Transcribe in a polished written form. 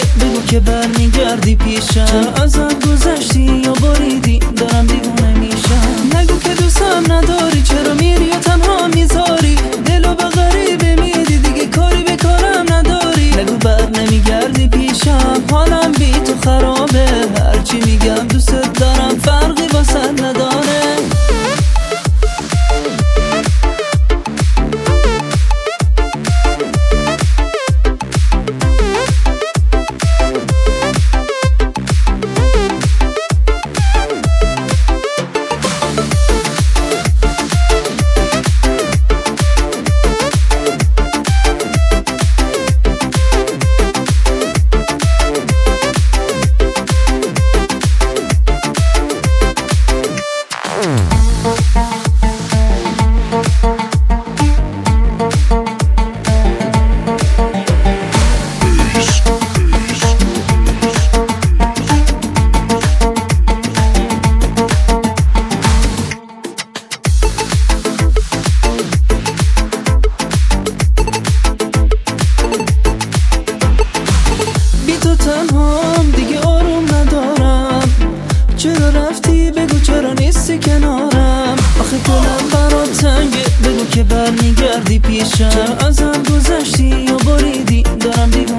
بگو که برمیگردی پیشم. چرا ازم گذشتی یا بریدی دارم دیوونه میشم. نگو که دوستم نداری، چرا میری و تنها میذاری دلو به غریبه میدی، دیگه کاری به کارم نداری. نگو بر نمیگردی پیشم، حالم بی تو خرابه. هرچی میگم دوست دارم فرقی واسه نداره. تنهام دیگه آروم ندارم، چرا رفتی بگو، چرا نیستی کنارم. آخه دلم برات تنگه، بگو که برمیگردی پیشم. چرا ازم گذشتی یا بریدی دارم دیوونه